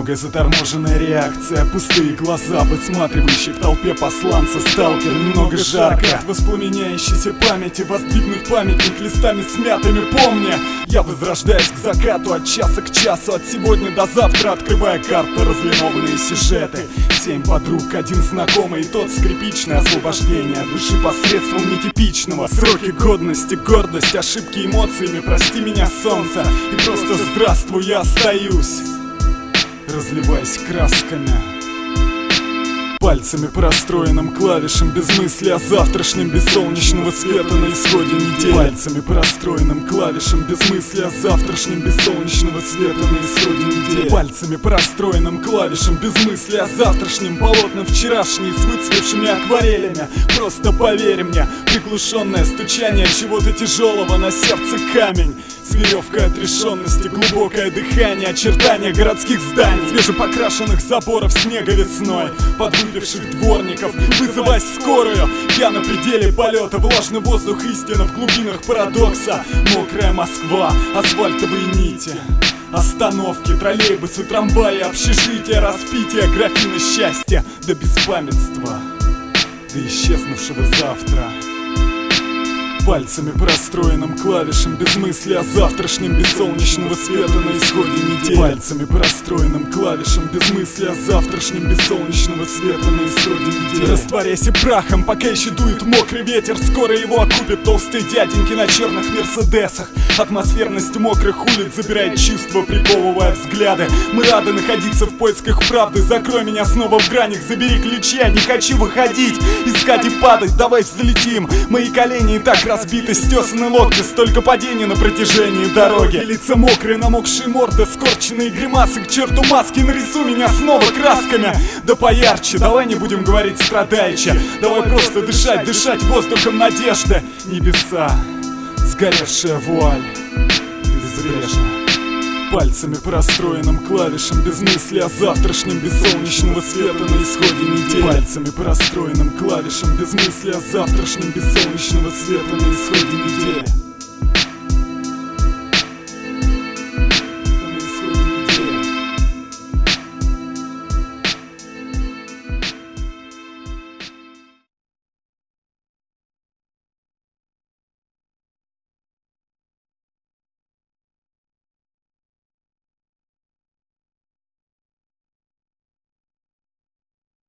Немного заторможенная реакция, пустые глаза, высматривающие в толпе посланца. Сталкер, немного жарко от воспламеняющейся памяти. Воздвигнуть памятник листами смятыми, помня. Я возрождаюсь к закату, от часа к часу, от сегодня до завтра, открывая карты, разлинованные сюжеты. 7 подруг, один знакомый, и тот скрипичное освобождение души посредством нетипичного. Сроки годности, гордость, ошибки эмоциями, прости меня, солнце, и просто здравствуй, я остаюсь, разливаясь красками. Пальцами по расстроенным клавишам, без мысли о завтрашнем, без солнечного света на исходе недели. Пальцами по расстроенным клавишам, без мысли о завтрашнем, без солнечного света на исходе недели. Пальцами по расстроенным клавишам, без мысли о завтрашнем, полотна вчерашние с выцветшими акварелями. Просто поверь мне, приглушенное стучание чего-то тяжелого на сердце камень. С веревкой отрешенности, глубокое дыхание, очертания городских зданий, свежепокрашенных заборов снега весной, подвыпивших дворников, вызывай скорую. Я на пределе полета, влажный воздух, истина в глубинах парадокса. Мокрая Москва, асфальтовые нити, остановки, троллейбусы, трамваи, общежития, распитие, графины счастья до беспамятства, до исчезнувшего завтра. Пальцами по расстроенным клавишам, без мысли о завтрашнем, без солнечного света на исходе недели. Пальцами по расстроенным клавишам, без мысли о завтрашнем, без солнечного света на исходе недели. Растворяйся прахом, пока еще дует мокрый ветер. Скоро его окупят толстые дяденьки на черных мерседесах. Атмосферность мокрых улиц забирает чувства, приковывая взгляды. Мы рады находиться в поисках правды. Закрой меня снова в гранях, забери ключи, я не хочу выходить, искать и падать, давай взлетим. Мои колени и так разбиты, стесаны локти, столько падений на протяжении дороги. Лица мокрые, намокшие морды, скорченные гримасы, к черту маски, нарисуй меня снова красками. Да поярче, давай не будем говорить страдаючи, давай просто дышать, дышать воздухом надежды. Небеса, сгоревшая вуаль, безбрежно. Пальцами по расстроенным клавишам, без мысли о завтрашнем, без солнечного света на исходе недели. Пальцами по расстроенным клавишам, без мысли о завтрашнем, без солнечного света на исходе недели.